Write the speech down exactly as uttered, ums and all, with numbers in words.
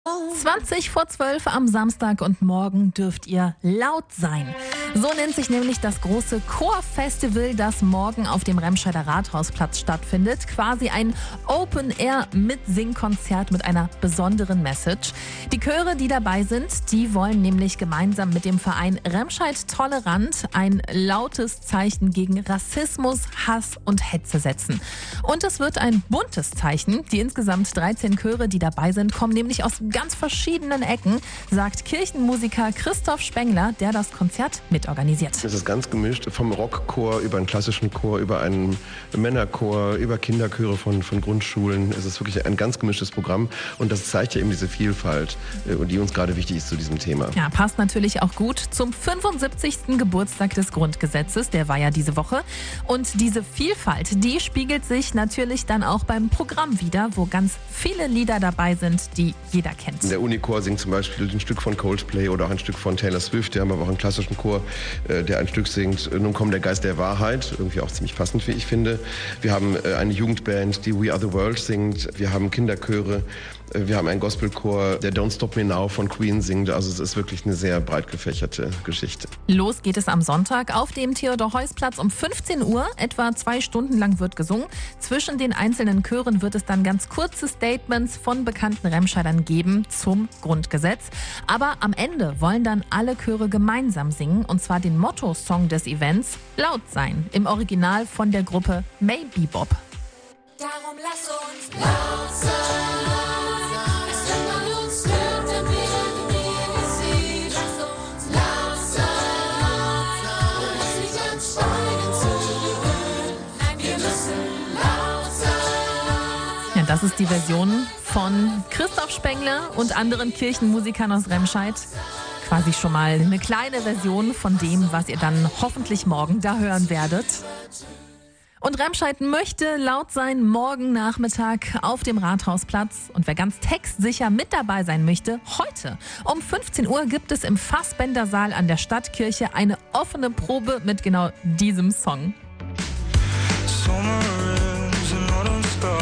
zwanzig vor zwölf am Samstag und morgen dürft ihr laut sein. So nennt sich nämlich das große Chorfestival, das morgen auf dem Remscheider Rathausplatz stattfindet. Quasi ein Open-Air-Mitsingkonzert mit einer besonderen Message. Die Chöre, die dabei sind, die wollen nämlich gemeinsam mit dem Verein Remscheid Tolerant ein lautes Zeichen gegen Rassismus, Hass und Hetze setzen. Und es wird ein buntes Zeichen. Die insgesamt dreizehn Chöre, die dabei sind, kommen nämlich aus ganz verschiedenen Ecken, sagt Kirchenmusiker Christoph Spengler, der das Konzert mitorganisiert. Es ist ganz gemischt, vom Rockchor über einen klassischen Chor, über einen Männerchor, über Kinderchöre von, von Grundschulen. Es ist wirklich ein ganz gemischtes Programm und das zeigt ja eben diese Vielfalt, die uns gerade wichtig ist zu diesem Thema. Ja, passt natürlich auch gut zum fünfundsiebzigsten Geburtstag des Grundgesetzes, der war ja diese Woche. Und diese Vielfalt, die spiegelt sich natürlich dann auch beim Programm wider, wo ganz viele Lieder dabei sind, die jeder kennt. Der Unichor singt zum Beispiel ein Stück von Coldplay oder auch ein Stück von Taylor Swift. Wir haben aber auch einen klassischen Chor, der ein Stück singt, Nun kommt der Geist der Wahrheit, irgendwie auch ziemlich passend, wie ich finde. Wir haben eine Jugendband, die We Are The World singt. Wir haben Kinderchöre. Wir haben einen Gospelchor, der Don't Stop Me Now von Queen singt. Also es ist wirklich eine sehr breit gefächerte Geschichte. Los geht es am Sonntag auf dem Theodor-Heuss-Platz um fünfzehn Uhr. Etwa zwei Stunden lang wird gesungen. Zwischen den einzelnen Chören wird es dann ganz kurze Statements von bekannten Remscheidern geben zum Grundgesetz. Aber am Ende wollen dann alle Chöre gemeinsam singen. Und zwar den Motto-Song des Events, Laut sein. Im Original von der Gruppe Maybe Bob. Darum lass uns laut sein. Ja, das ist die Version von Christoph Spengler und anderen Kirchenmusikern aus Remscheid. Quasi schon mal eine kleine Version von dem, was ihr dann hoffentlich morgen da hören werdet. Und Remscheid möchte laut sein morgen Nachmittag auf dem Rathausplatz. Und wer ganz textsicher mit dabei sein möchte, heute um fünfzehn Uhr gibt es im Fassbender Saal an der Stadtkirche eine offene Probe mit genau diesem Song.